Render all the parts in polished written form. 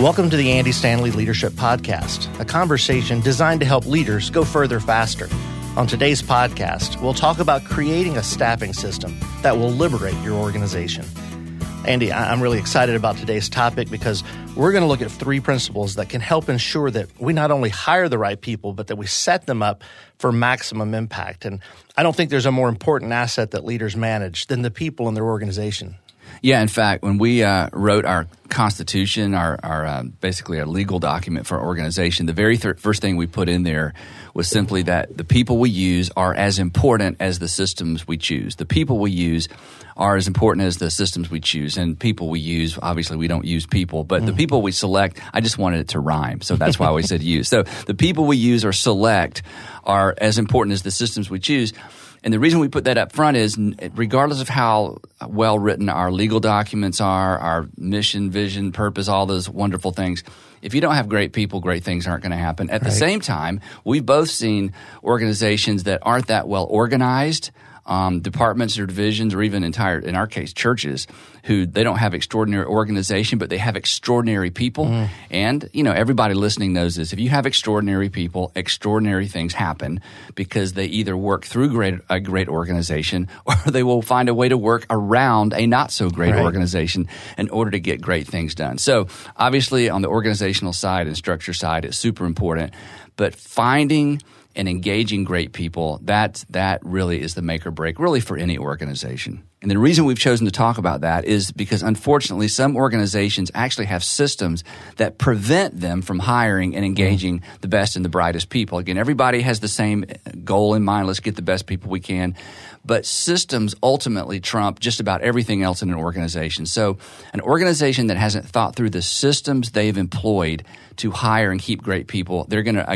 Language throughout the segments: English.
Welcome to the Andy Stanley Leadership Podcast, a conversation designed to help leaders go further faster. On today's podcast, we'll talk about creating a staffing system that will liberate your organization. Andy, I'm really excited about today's topic because we're going to look at 3 principles that can help ensure that we not only hire the right people, but that we set them up for maximum impact. And I don't think there's a more important asset that leaders manage than the people in their organization. Yeah, in fact, when we wrote our Constitution, our basically our legal document for our organization, the very first thing we put in there was simply that the people we use are as important as the systems we choose. The people we use are as important as the systems we choose. And people we use, obviously we don't use people, but the people we select, I just wanted it to rhyme, so that's why we said use. So the people we use or select are as important as the systems we choose. And the reason we put that up front is regardless of how well written our legal documents are, our mission, vision, purpose, all those wonderful things, if you don't have great people, great things aren't going to happen. At the same time, we've both seen organizations that aren't that well organized, departments or divisions or even entire, in our case, churches, who they don't have extraordinary organization, but they have extraordinary people. And, you know, everybody listening knows this. If you have extraordinary people, extraordinary things happen because they either work through a great organization or they will find a way to work around a not so great organization in order to get great things done. So obviously on the organizational side and structure side, it's super important. But finding and engaging great people, that really is the make or break, really, for any organization. And the reason we've chosen to talk about that is because, unfortunately, some organizations actually have systems that prevent them from hiring and engaging the best and the brightest people. Again, everybody has the same goal in mind. Let's get the best people we can. But systems ultimately trump just about everything else in an organization. So an organization that hasn't thought through the systems they've employed to hire and keep great people, there's going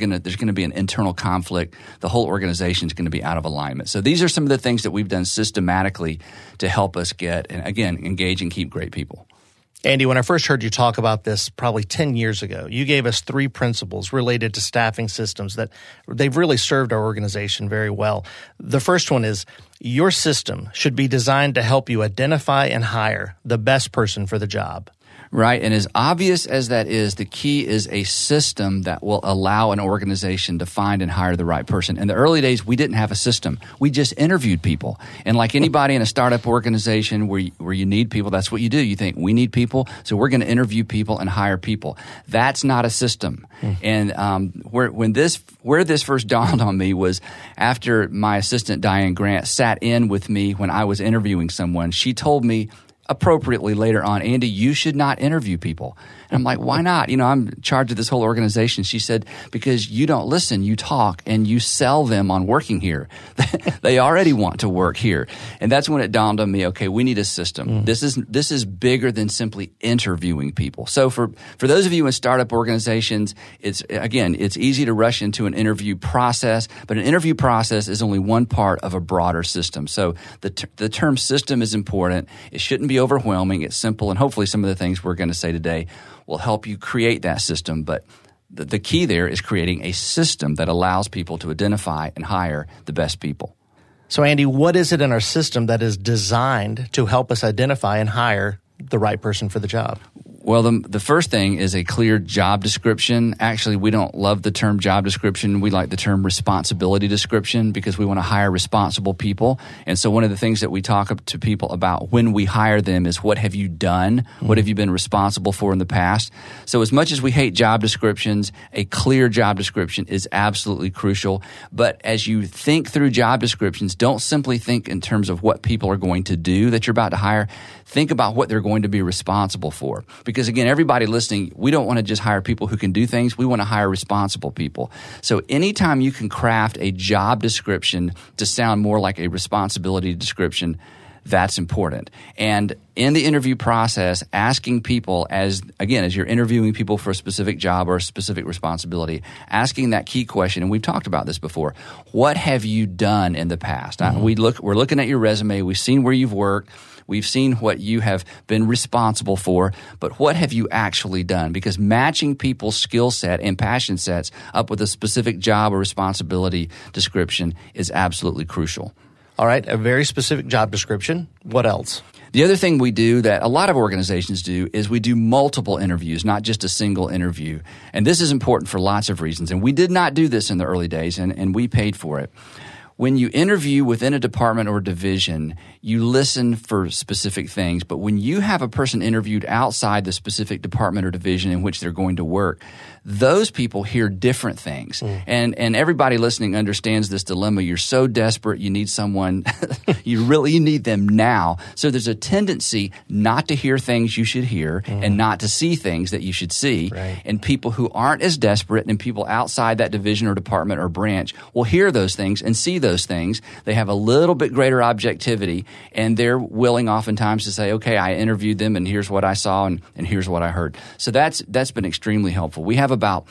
to be an internal conflict. The whole organization is going to be out of alignment. So these are some of the things that we've done systematically to help us get, and again, engage and keep great people. Andy, when I first heard you talk about this probably 10 years ago, you gave us 3 principles related to staffing systems that they've really served our organization very well. The first one is your system should be designed to help you identify and hire the best person for the job. Right, and as obvious as that is, the key is a system that will allow an organization to find and hire the right person. In the early days, we didn't have a system. We just interviewed people. And like anybody in a startup organization where you need people, that's what you do. You think, we need people, so we're going to interview people and hire people. That's not a system. And where this first dawned on me was after my assistant, Diane Grant, sat in with me when I was interviewing someone. She told me, appropriately later on, Andy, you should not interview people. And I'm like, why not? You know, I'm in charge of this whole organization. She said, because you don't listen, you talk, and you sell them on working here. They already want to work here. And that's when it dawned on me, okay, we need a system. This is bigger than simply interviewing people. So for those of you in startup organizations, it's easy to rush into an interview process, but an interview process is only one part of a broader system. So the term system is important. It shouldn't be overwhelming. It's simple, and hopefully some of the things we're going to say today will help you create that system. But the key there is creating a system that allows people to identify and hire the best people. So, Andy, what is it in our system that is designed to help us identify and hire the right person for the job? Well, the first thing is a clear job description. Actually, we don't love the term job description. We like the term responsibility description because we want to hire responsible people. And so one of the things that we talk to people about when we hire them is, what have you done? What have you been responsible for in the past? So as much as we hate job descriptions, a clear job description is absolutely crucial. But as you think through job descriptions, don't simply think in terms of what people are going to do that you're about to hire. Think about what they're going to be responsible for. Because again, everybody listening, we don't want to just hire people who can do things. We want to hire responsible people. So anytime you can craft a job description to sound more like a responsibility description, that's important. And in the interview process, asking people as you're interviewing people for a specific job or a specific responsibility, asking that key question, and we've talked about this before, what have you done in the past? We're looking at your resume. We've seen where you've worked. We've seen what you have been responsible for, but what have you actually done? Because matching people's skill set and passion sets up with a specific job or responsibility description is absolutely crucial. All right, a very specific job description. What else? The other thing we do that a lot of organizations do is we do multiple interviews, not just a single interview. And this is important for lots of reasons. And we did not do this in the early days, and we paid for it. When you interview within a department or division, you listen for specific things. But when you have a person interviewed outside the specific department or division in which they're going to work, those people hear different things. And everybody listening understands this dilemma. You're so desperate, you need someone, you really need them now. So there's a tendency not to hear things you should hear and not to see things that you should see. Right. And people who aren't as desperate and people outside that division or department or branch will hear those things and see those things. They have a little bit greater objectivity, and they're willing oftentimes to say, okay, I interviewed them and here's what I saw and here's what I heard. So that's been extremely helpful. We have about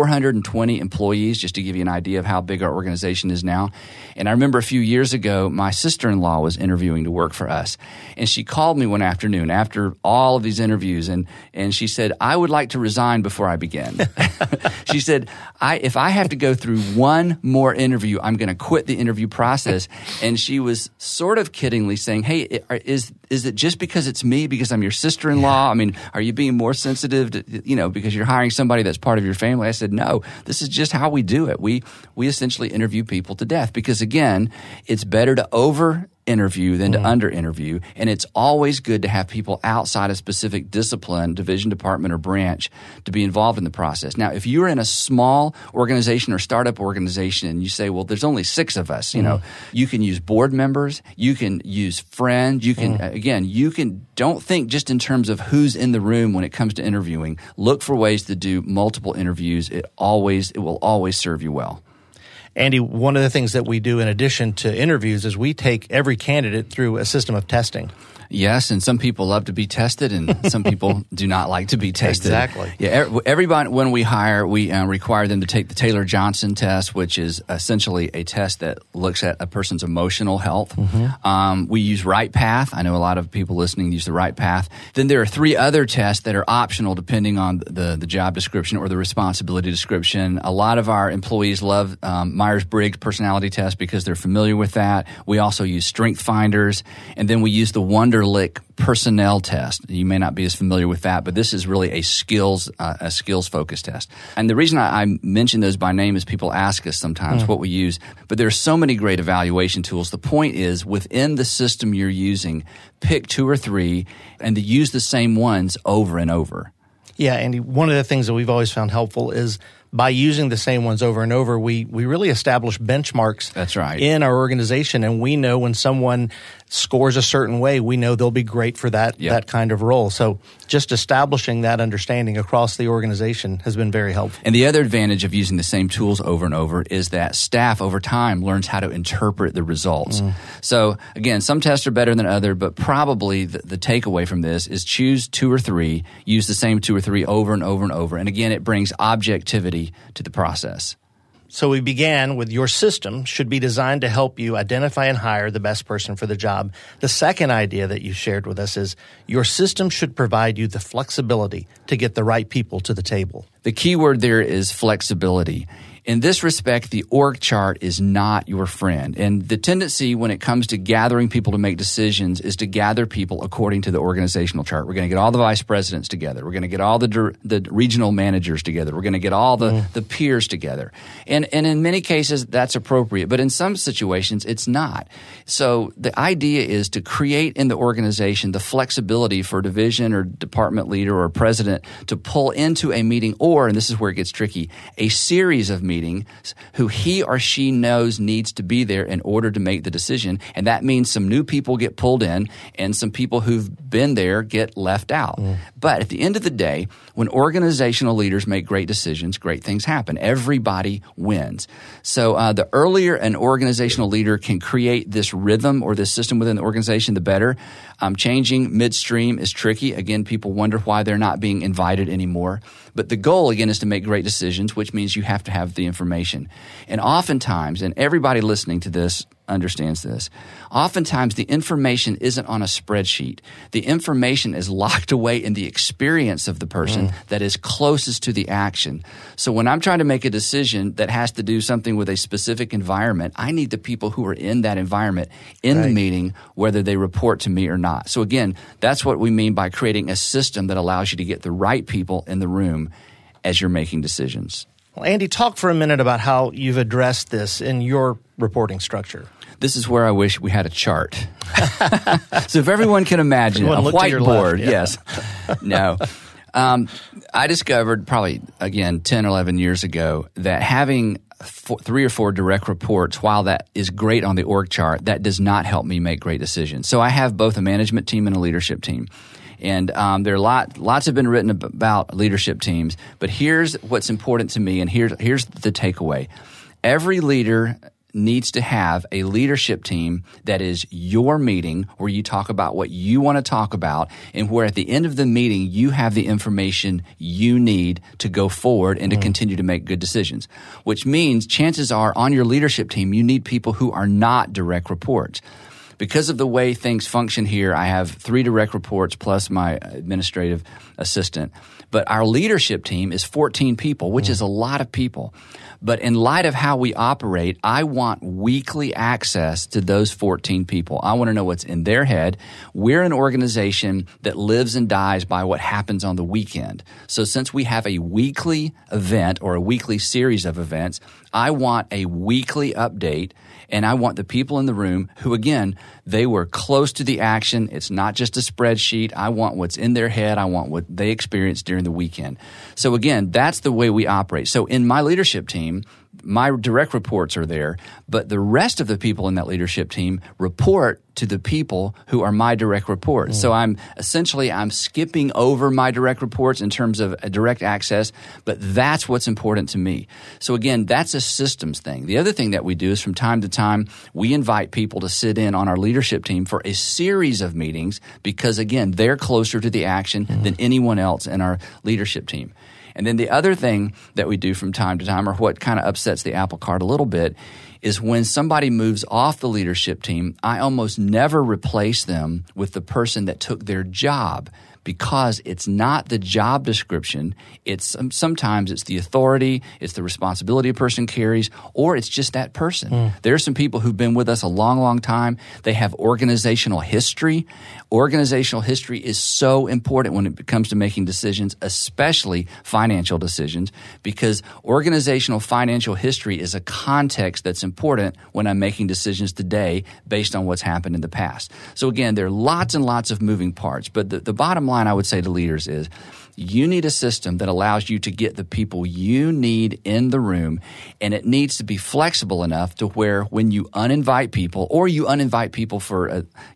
420 employees, just to give you an idea of how big our organization is now. And I remember a few years ago, my sister-in-law was interviewing to work for us. And she called me one afternoon after all of these interviews, and she said, I would like to resign before I begin. She said, if I have to go through one more interview, I'm going to quit the interview process. And she was sort of kiddingly saying, hey, is it just because it's me, because I'm your sister-in-law? I mean, are you being more sensitive to, because you're hiring somebody that's part of your family? I said, no, this is just how we do it. We essentially interview people to death because, again, it's better to over-interview than to under-interview, and it's always good to have people outside a specific discipline, division, department, or branch to be involved in the process. Now, if you're in a small organization or startup organization and you say, well, there's only 6 of us, you can use board members, you can use friends, you can, don't think just in terms of who's in the room when it comes to interviewing. Look for ways to do multiple interviews. It will always serve you well. Andy, one of the things that we do in addition to interviews is we take every candidate through a system of testing. Yes, and some people love to be tested, and some people do not like to be tested. Exactly. Yeah, everybody, when we hire, we require them to take the Taylor-Johnson test, which is essentially a test that looks at a person's emotional health. We use Right Path. I know a lot of people listening use the Right Path. Then there are 3 other tests that are optional depending on the job description or the responsibility description. A lot of our employees love Myers-Briggs personality test because they're familiar with that. We also use Strength Finders, and then we use the Wonderlic personnel test. You may not be as familiar with that, but this is really a skills-focused test. And the reason I mention those by name is people ask us sometimes what we use, but there are so many great evaluation tools. The point is, within the system you're using, pick 2 or 3 and to use the same ones over and over. Yeah, Andy, one of the things that we've always found helpful is by using the same ones over and over, we really establish benchmarks. That's right. In our organization, and we know when someone scores a certain way, we know they'll be great for that kind of role. So just establishing that understanding across the organization has been very helpful. And the other advantage of using the same tools over and over is that staff over time learns how to interpret the results. So again, some tests are better than others, but probably the takeaway from this is choose 2 or 3, use the same 2 or 3 over and over and over. And again, it brings objectivity to the process. So we began with your system should be designed to help you identify and hire the best person for the job. The second idea that you shared with us is your system should provide you the flexibility to get the right people to the table. The key word there is flexibility. In this respect, the org chart is not your friend. And the tendency when it comes to gathering people to make decisions is to gather people according to the organizational chart. We're going to get all the vice presidents together. We're going to get all the regional managers together. We're going to get all the peers together. And in many cases, that's appropriate. But in some situations, it's not. So the idea is to create in the organization the flexibility for a division or department leader or president to pull into a meeting or, and this is where it gets tricky, a series of meetings who he or she knows needs to be there in order to make the decision. And that means some new people get pulled in and some people who've been there get left out. But at the end of the day, when organizational leaders make great decisions, great things happen. Everybody wins. So the earlier an organizational leader can create this rhythm or this system within the organization, the better. Changing midstream is tricky. Again, people wonder why they're not being invited anymore. But the goal, again, is to make great decisions, which means you have to have the information. And oftentimes, and everybody listening to this understands this. Oftentimes, the information isn't on a spreadsheet. The information is locked away in the experience of the person that is closest to the action. So when I'm trying to make a decision that has to do something with a specific environment, I need the people who are in that environment in the meeting, whether they report to me or not. So again, that's what we mean by creating a system that allows you to get the right people in the room as you're making decisions. Well, Andy, talk for a minute about how you've addressed this in your reporting structure. This is where I wish we had a chart. So if everyone can imagine a whiteboard, yes. No. I discovered probably, again, 10 or 11 years ago that having 3 or 4 direct reports, while that is great on the org chart, that does not help me make great decisions. So I have both a management team and a leadership team. And there are lots have been written about leadership teams, but here's what's important to me, and here's the takeaway. Every leader needs to have a leadership team that is your meeting, where you talk about what you want to talk about, and where at the end of the meeting you have the information you need to go forward and to continue to make good decisions. Which means chances are on your leadership team you need people who are not direct reports. Because of the way things function here, I have 3 direct reports plus my administrative assistant. But our leadership team is 14 people, which is a lot of people. But in light of how we operate, I want weekly access to those 14 people. I want to know what's in their head. We're an organization that lives and dies by what happens on the weekend. So since we have a weekly event or a weekly series of events, I want a weekly update. And I want the people in the room who, again, they were close to the action. It's not just a spreadsheet. I want what's in their head. I want what they experienced during the weekend. So, again, that's the way we operate. So in my leadership team, my direct reports are there, but the rest of the people in that leadership team report to the people who are my direct reports. So I'm skipping over my direct reports in terms of a direct access, but that's what's important to me. So again, that's a systems thing. The other thing that we do is from time to time, we invite people to sit in on our leadership team for a series of meetings because, again, they're closer to the action than anyone else in our leadership team. And then the other thing that we do from time to time, or what kind of upsets the apple cart a little bit, is when somebody moves off the leadership team, I almost never replace them with the person that took their job, because it's not the job description. It's sometimes it's the authority, it's the responsibility a person carries, or it's just that person. There are some people who've been with us a long, long time. They have organizational history. Organizational history is so important when it comes to making decisions, especially financial decisions, because organizational financial history is a context that's important when I'm making decisions today based on what's happened in the past. So again, there are lots and lots of moving parts, but the bottom line I would say to leaders is you need a system that allows you to get the people you need in the room, and it needs to be flexible enough to where when you uninvite people, or you uninvite people for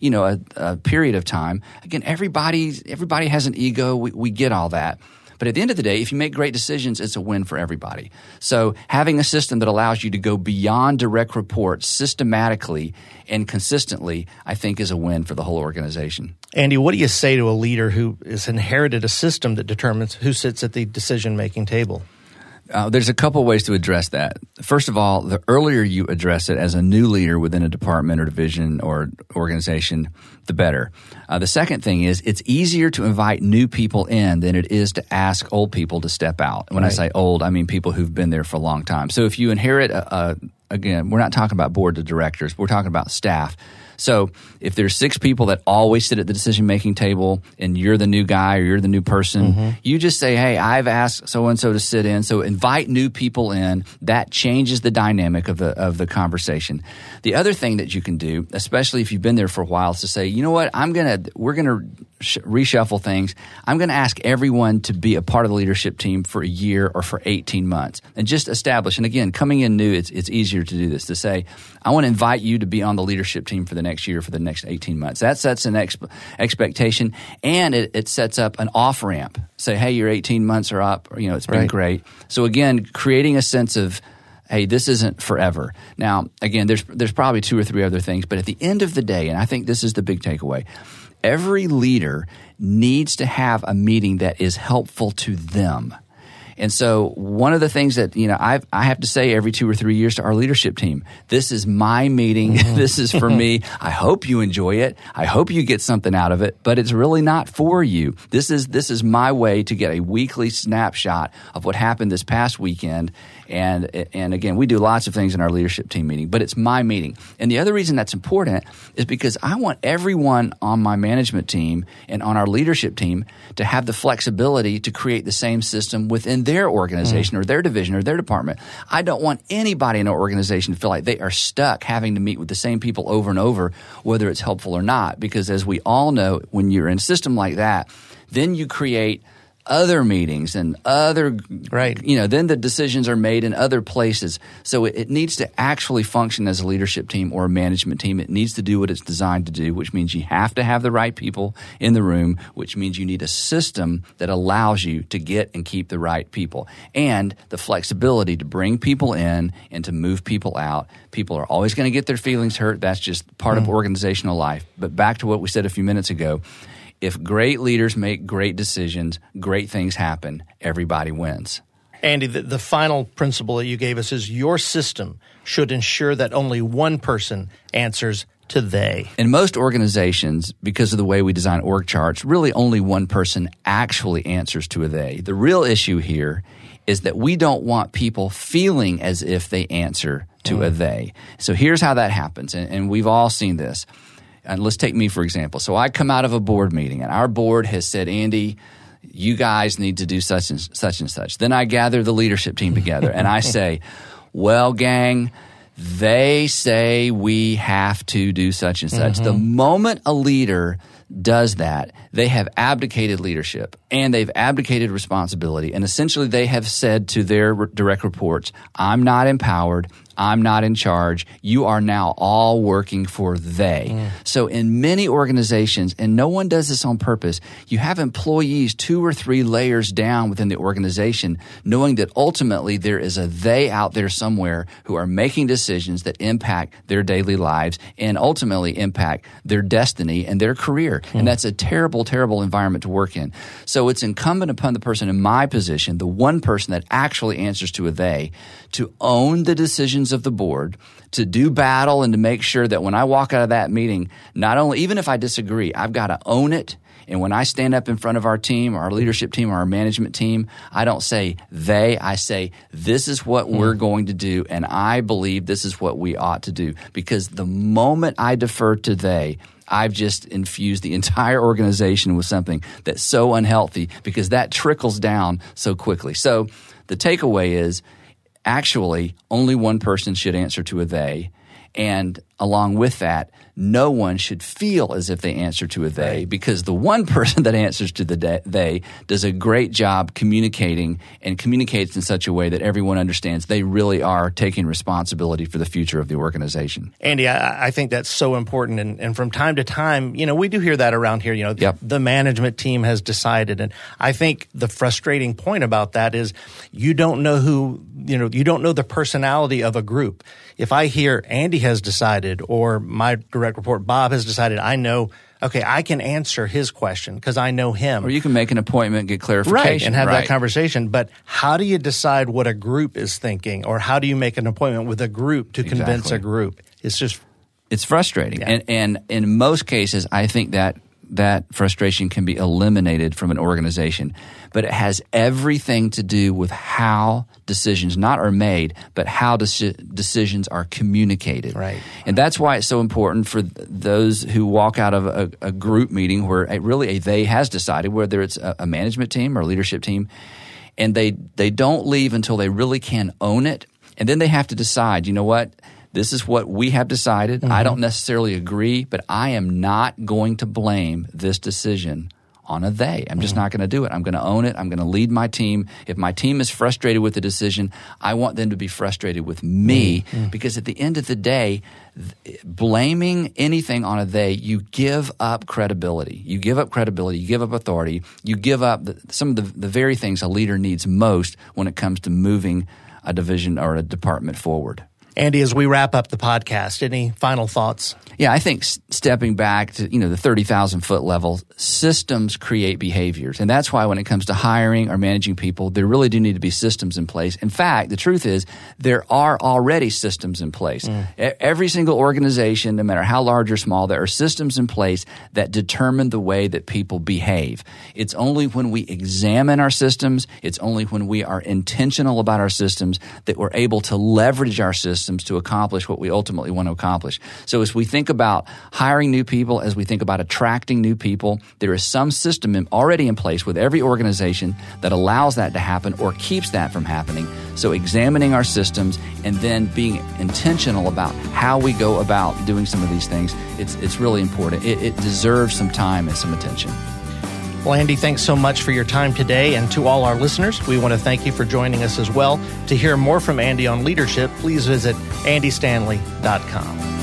a period of time, again, everybody has an ego. We get all that. But at the end of the day, if you make great decisions, it's a win for everybody. So having a system that allows you to go beyond direct reports systematically and consistently, I think, is a win for the whole organization. Andy, what do you say to a leader who has inherited a system that determines who sits at the decision-making table? There's a couple ways to address that. First of all, the earlier you address it as a new leader within a department or division or organization, the better. The second thing is it's easier to invite new people in than it is to ask old people to step out. When I say old, I mean people who've been there for a long time. So if you inherit, again, we're not talking about board of directors. We're talking about staff. So if there's 6 people that always sit at the decision-making table and you're the new guy or you're the new person, you just say, hey, I've asked so-and-so to sit in. So invite new people in. That changes the dynamic of the conversation. The other thing that you can do, especially if you've been there for a while, is to say, you know what, we're going to reshuffle things. I'm going to ask everyone to be a part of the leadership team for a year or for 18 months and just establish. And again, coming in new, it's easier to do this, to say, I want to invite you to be on the leadership team for the next year, for the next 18 months. That sets an expectation, and it sets up an off-ramp. Say, hey, your 18 months are up, or, it's been great. So again, creating a sense of, hey, this isn't forever. Now, again, there's probably 2 or 3 other things, but at the end of the day, and I think this is the big takeaway, every leader needs to have a meeting that is helpful to them. And so one of the things that, I have to say every 2 or 3 years to our leadership team, this is my meeting. This is for me. I hope you enjoy it. I hope you get something out of it, but it's really not for you. This is my way to get a weekly snapshot of what happened this past weekend. And again, we do lots of things in our leadership team meeting, but it's my meeting. And the other reason that's important is because I want everyone on my management team and on our leadership team to have the flexibility to create the same system within their organization or their division or their department. I don't want anybody in our organization to feel like they are stuck having to meet with the same people over and over, whether it's helpful or not. Because as we all know, when you're in a system like that, then you create other meetings and other, then the decisions are made in other places. So it needs to actually function as a leadership team or a management team. It needs to do what it's designed to do, which means you have to have the right people in the room, which means you need a system that allows you to get and keep the right people and the flexibility to bring people in and to move people out. People are always going to get their feelings hurt. That's just part of organizational life. But back to what we said a few minutes ago, if great leaders make great decisions, great things happen. Everybody wins. Andy, the final principle that you gave us is your system should ensure that only one person answers to they. In most organizations, because of the way we design org charts, really only one person actually answers to a they. The real issue here is that we don't want people feeling as if they answer to a they. So here's how that happens, and we've all seen this. And let's take me, for example. So I come out of a board meeting, and our board has said, Andy, you guys need to do such and such and such. Then I gather the leadership team together, and I say, well, gang, they say we have to do such and such. The moment a leader does that, they have abdicated leadership, and they've abdicated responsibility. And essentially they have said to their direct reports, I'm not empowered. I'm not in charge. You are now all working for they. So in many organizations, and no one does this on purpose, you have employees 2 or 3 layers down within the organization, knowing that ultimately there is a they out there somewhere who are making decisions that impact their daily lives and ultimately impact their destiny and their career. And that's a terrible, terrible environment to work in. So it's incumbent upon the person in my position, the one person that actually answers to a they, to own the decisions of the board, to do battle and to make sure that when I walk out of that meeting, not only, even if I disagree, I've got to own it. And when I stand up in front of our team, our leadership team, or our management team, I don't say they, I say this is what we're going to do, and I believe this is what we ought to do. Because the moment I defer to they, I've just infused the entire organization with something that's so unhealthy because that trickles down so quickly. So the takeaway is, actually, only one person should answer to a they, and along with that, no one should feel as if they answer to a they, because the one person that answers to the they does a great job communicating and communicates in such a way that everyone understands they really are taking responsibility for the future of the organization. Andy, I think that's so important. And from time to time, we do hear that around here, the management team has decided. And I think the frustrating point about that is you don't know you don't know the personality of a group. If I hear Andy has decided or my direct report Bob has decided, I know, okay, I can answer his question because I know him. Or you can make an appointment, get clarification. Right, and have that conversation. But how do you decide what a group is thinking, or how do you make an appointment with a group to convince a group? It's frustrating. Yeah. And in most cases, I think that frustration can be eliminated from an organization. But it has everything to do with how decisions not are made, but how decisions are communicated. Right. And that's why it's so important for those who walk out of a group meeting where a they has decided, whether it's a management team or a leadership team, and they don't leave until they really can own it. And then they have to decide, you know what? This is what we have decided. I don't necessarily agree, but I am not going to blame this decision on a they. I'm just not going to do it. I'm going to own it. I'm going to lead my team. If my team is frustrated with the decision, I want them to be frustrated with me because at the end of the day, blaming anything on a they, you give up credibility. You give up credibility. You give up authority. You give up some of the very things a leader needs most when it comes to moving a division or a department forward. Andy, as we wrap up the podcast, any final thoughts? Yeah, I think stepping back to, the 30,000-foot level, systems create behaviors. And that's why when it comes to hiring or managing people, there really do need to be systems in place. In fact, the truth is there are already systems in place. Every single organization, no matter how large or small, there are systems in place that determine the way that people behave. It's only when we examine our systems, it's only when we are intentional about our systems that we're able to leverage our systems to accomplish what we ultimately want to accomplish. So as we think about hiring new people, as we think about attracting new people, there is some system already in place with every organization that allows that to happen or keeps that from happening. So examining our systems and then being intentional about how we go about doing some of these things, it's really important. It deserves some time and some attention. Well, Andy, thanks so much for your time today. And to all our listeners, we want to thank you for joining us as well. To hear more from Andy on leadership, please visit andystanley.com.